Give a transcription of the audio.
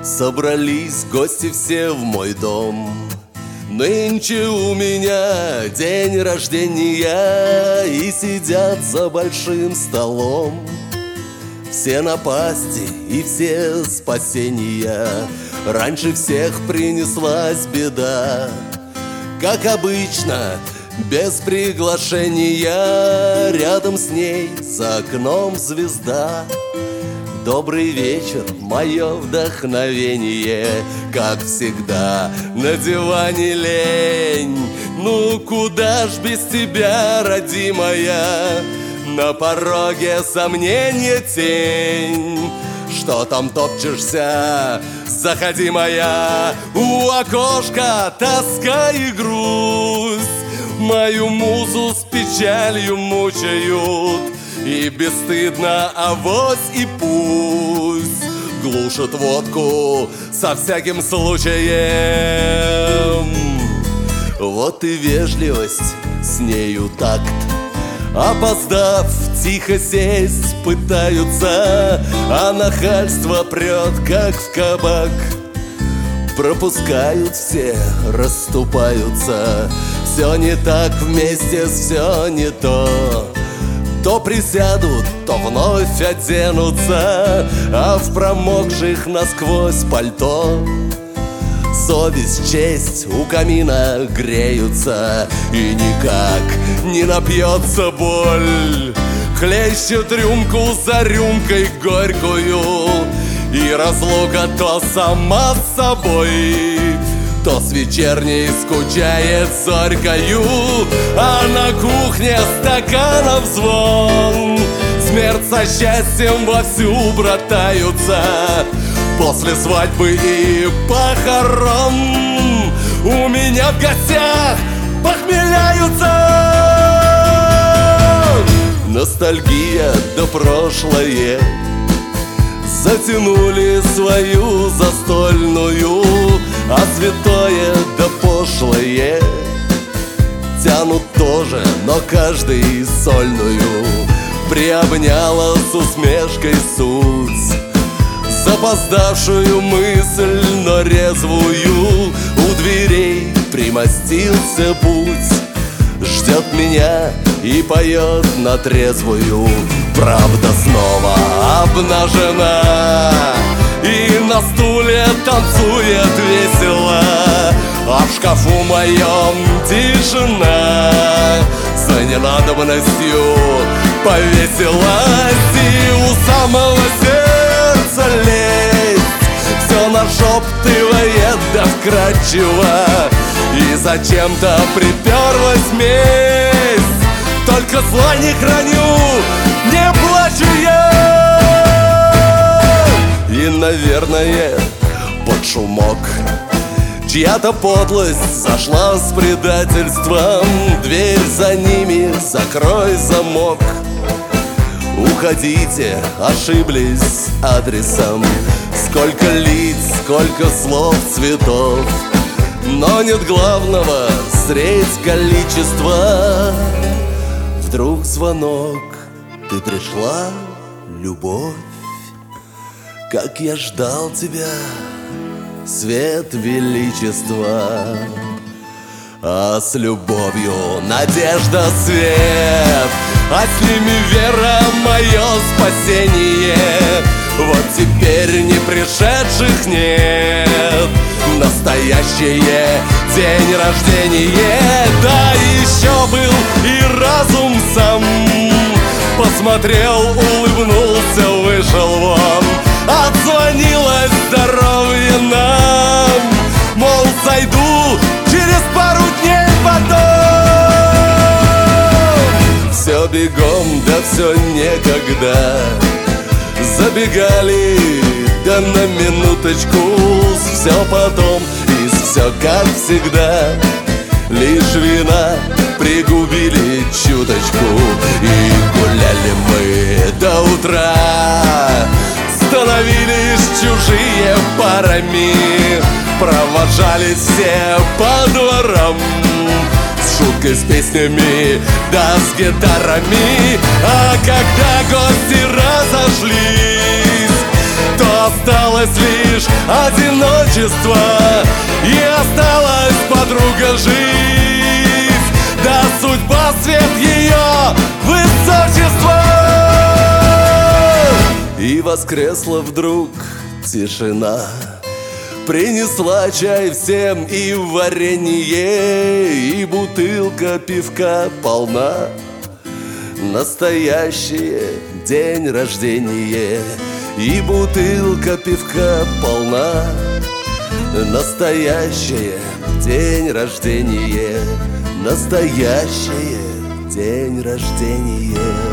Собрались гости все в мой дом. Нынче у меня день рождения, и сидят за большим столом. Все напасти и все спасения. Раньше всех принеслась беда. Как обычно, без приглашения, рядом с ней за окном звезда. Добрый вечер, мое вдохновение, как всегда, на диване лень. Ну куда ж без тебя, родимая? На пороге сомнения тень. Что там топчешься? Заходи, моя. У окошка тоска и грусть мою музу с печалью мучают. И бесстыдно авось и пусть глушат водку со всяким случаем. Вот и вежливость, с нею такт. Опоздав, тихо сесть пытаются, а нахальство прет, как в кабак. Пропускают все, расступаются. Все не так вместе, все не то. То присядут, то вновь оденутся, а в промокших насквозь пальто совесть, честь у камина греются. И никак не напьется боль. Хлещет рюмку за рюмкой горькую, и разлука то сама с собой, то с вечерней скучает зорькою. А на кухне стаканов звон, смерть со счастьем вовсю братаются. После свадьбы и похорон у меня в гостях похмеляются. Ностальгия да прошлое затянули свою застольную, а святое да пошлое тянут тоже, но каждый сольную. Приобняла с усмешкой суть запоздавшую мысль, но резвую. У дверей примостился путь, ждет меня и поет на трезвую. Правда снова обнажена и на стуле танцует весело, а в шкафу моем тишина за ненадобностью повесилась. И у самого сердца лезть все нашептывает да вкрадчиво, и зачем-то приперлась месть. Только зла не храню, не плачу я. И, наверное, под шумок чья-то подлость зашла с предательством. Дверь за ними, закрой замок. Уходите, ошиблись адресом. Сколько лиц, сколько слов, цветов, но нет главного средь количества. Вдруг звонок, ты пришла, любовь. Как я ждал тебя, свет величества. А с любовью надежда, свет, а с ними вера, мое спасение. Вот теперь не пришедших нет, настоящее день рождения. Да еще был и разум сам, посмотрел, улыбнулся, вышел вон. Отзвонилось здоровье нам, мол, зайду через пару дней потом. Все бегом, да все некогда. Забегали, да на минуточку. Все потом, и все как всегда. Лишь вина пригубили чуточку, и гуляли мы до утра. Становились чужие парами, провожались все по дворам, с шуткой, с песнями, да с гитарами. А когда гости разошлись, то осталось лишь одиночество, и осталась подруга жить, да судьба свет ее высочества. И воскресла вдруг тишина, принесла чай всем и варенье, и бутылка пивка полна. Настоящее день рождения, и бутылка пивка полна. Настоящее день рождения, настоящее день рождения.